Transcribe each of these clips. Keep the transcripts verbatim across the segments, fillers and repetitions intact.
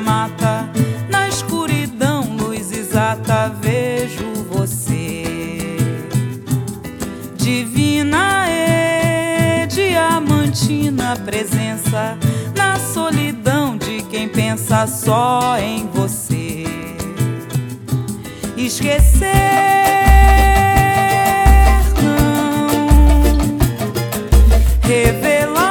mata, na escuridão, luz exata, vejo você. Divina e diamantina presença, na solidão de quem pensa só em você. Esquecer não, revelação,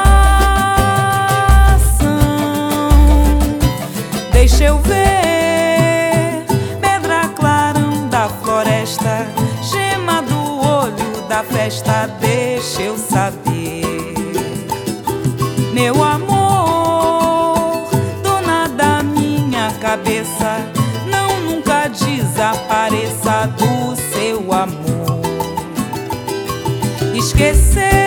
deixa eu ver, pedra clarão da floresta, gema do olho da festa, deixa eu saber. Meu amor, dona da minha cabeça, não nunca desapareça do seu amor. Esquecer